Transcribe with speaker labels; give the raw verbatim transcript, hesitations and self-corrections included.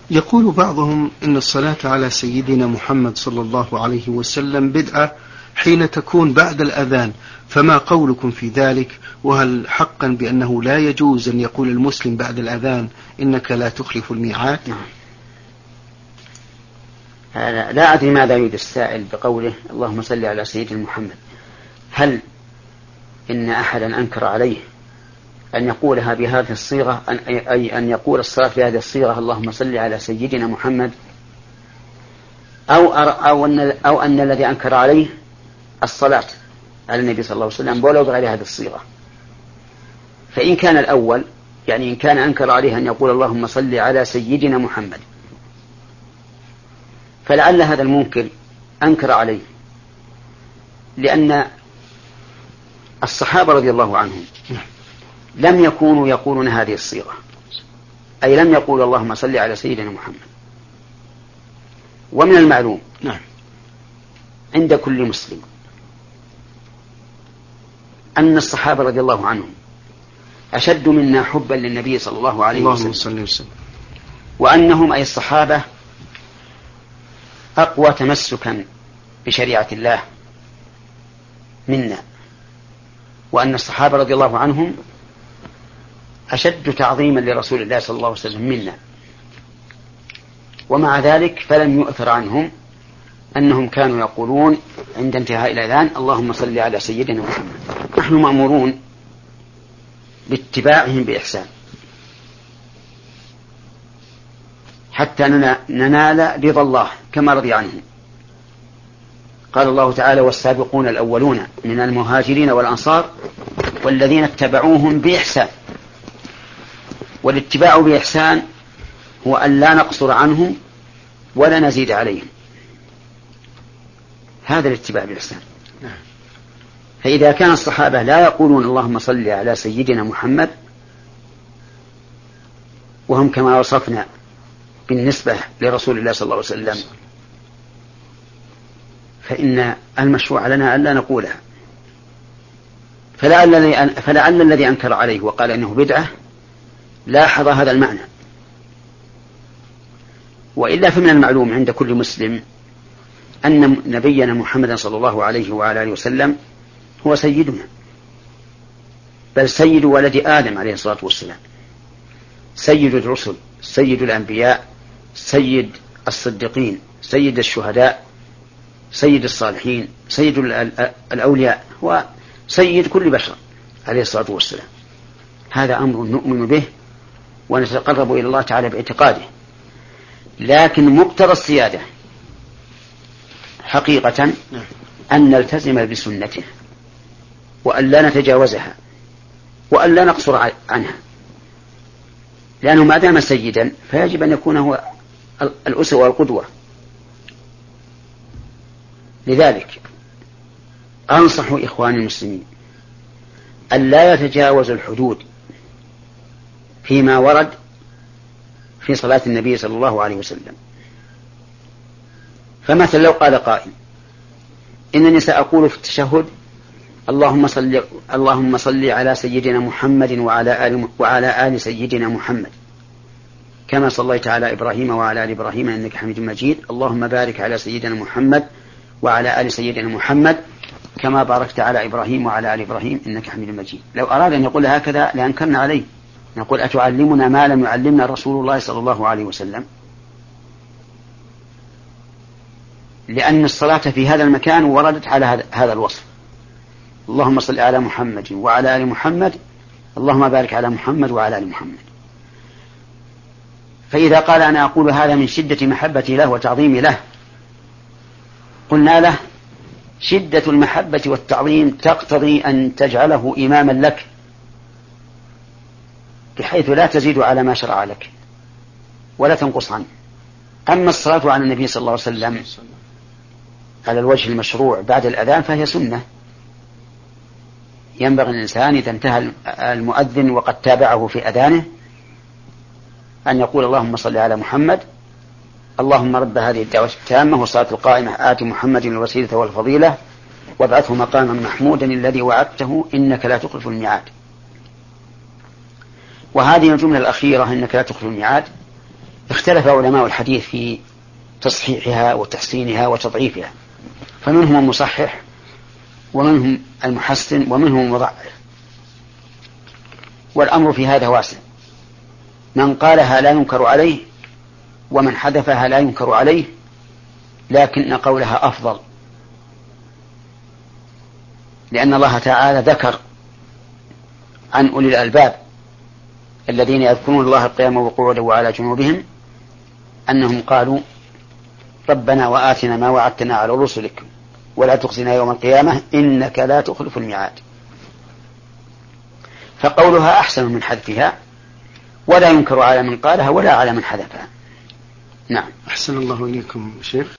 Speaker 1: يقول بعضهم إن الصلاة على سيدنا محمد صلى الله عليه وسلم بدعة حين تكون بعد الأذان، فما قولكم في ذلك؟ وهل حقا بأنه لا يجوز أن يقول المسلم بعد الأذان إنك لا تخلف الميعاد؟
Speaker 2: لا أدري ماذا يريد السائل بقوله اللهم صل على سيدنا محمد. هل إن أحدا أنكر عليه أن يقولها بهذه الصيغة، أي أن يقول الصلاة بهذه الصيغة اللهم صل على سيدنا محمد، أو, أو, أن, أو أن الذي أنكر عليه الصلاة على النبي صلى الله عليه وسلم ولو بغير هذه الصيغة؟ فإن كان الأول، يعني إن كان أنكر عليه أن يقول اللهم صل على سيدنا محمد، فلعل هذا المنكر أنكر عليه لأن الصحابة رضي الله عنهم لم يكونوا يقولون هذه الصيغة، أي لم يقولوا اللهم صل على سيدنا محمد. ومن المعلوم
Speaker 1: نعم
Speaker 2: عند كل مسلم أن الصحابة رضي الله عنهم أشد منا حبا للنبي صلى الله عليه وسلم، وأنهم أي الصحابة أقوى تمسكا بشريعة الله منا، وأن الصحابة رضي الله عنهم أشد تعظيما لرسول الله صلى الله عليه وسلم منا. ومع ذلك فلم يؤثر عنهم أنهم كانوا يقولون عند انتهاء الأذان اللهم صل على سيدنا محمد. نحن مأمورون باتباعهم بإحسان حتى ننال رضا الله كما رضي عنهم. قال الله تعالى والسابقون الأولون من المهاجرين والأنصار والذين اتبعوهم بإحسان. والاتباع بإحسان هو أن لا نقصر عنهم ولا نزيد عليهم، هذا الاتباع بإحسان. فإذا كان الصحابة لا يقولون اللهم صل على سيدنا محمد وهم كما وصفنا بالنسبة لرسول الله صلى الله عليه وسلم، فإن المشروع لنا ألا نقولها. فلعل, فلعل الذي أنكر عليه وقال إنه بدعة لاحظ هذا المعنى، وإلا فمن المعلوم عند كل مسلم أن نبينا محمد صلى الله عليه وعلى آله وسلم هو سيدنا، بل سيد ولد آدم عليه الصلاة والسلام، سيد الرسل، سيد الأنبياء، سيد الصديقين، سيد الشهداء، سيد الصالحين، سيد الأولياء، وسيد كل بشر عليه الصلاة والسلام. هذا أمر نؤمن به ونتقرب إلى الله تعالى باعتقاده، لكن مقتضى السيادة حقيقة أن نلتزم بسنته وأن لا نتجاوزها وأن لا نقصر عنها، لأنه ما دام سيدا فيجب أن يكون هو الأسوة والقدوة. لذلك أنصح إخواني المسلمين أن لا يتجاوز الحدود فيما ورد في صلاة النبي صلى الله عليه وسلم. فمثلا لو قال قائل إنني سأقول في التشهد اللهم صل اللهم صل على سيدنا محمد وعلى آل وعلى آل سيدنا محمد كما صليت على إبراهيم وعلى آل إبراهيم إنك حميد مجيد، اللهم بارك على سيدنا محمد وعلى آل سيدنا محمد كما باركت على إبراهيم وعلى آل إبراهيم إنك حميد مجيد. لو أراد أن يقول هكذا لأنكرنا عليه، نقول أتعلمنا ما لم يعلمنا رسول الله صلى الله عليه وسلم؟ لأن الصلاة في هذا المكان وردت على هذا الوصف، اللهم صل على محمد وعلى آل محمد، اللهم بارك على محمد وعلى آل محمد. فإذا قال أنا أقول هذا من شدة محبتي له وتعظيمي له، قلنا له شدة المحبة والتعظيم تقتضي أن تجعله إماما لك بحيث لا تزيد على ما شرع لك ولا تنقص عنه. أما الصلاة على النبي صلى الله عليه وسلم على الوجه المشروع بعد الأذان فهي سنة، ينبغي الإنسان إذا انتهى المؤذن وقد تابعه في أذانه أن يقول اللهم صل على محمد، اللهم رب هذه الدعوة التامة والصلاة القائمة آت محمد الوسيلة والفضيلة وابعثه مقاما محمودا الذي وعدته إنك لا تخلف الميعاد. وهذه الجملة الأخيرة إنك لا تخلف الميعاد اختلف علماء الحديث في تصحيحها وتحسينها وتضعيفها، فمنهم المصحح ومنهم المحسن ومنهم المضعف، والأمر في هذا واسع، من قالها لا ينكر عليه ومن حذفها لا ينكر عليه، لكن قولها أفضل، لأن الله تعالى ذكر عن أولي الألباب الذين يذكرون الله قياما وقعودا وعلى جنوبهم أنهم قالوا ربنا وآتنا ما وعدتنا على رسلك ولا تخزنا يوم القيامة إنك لا تخلف الميعاد، فقولها أحسن من حذفها، ولا ينكر على من قالها ولا على من حذفها. نعم.
Speaker 1: أحسن الله إليكم شيخ.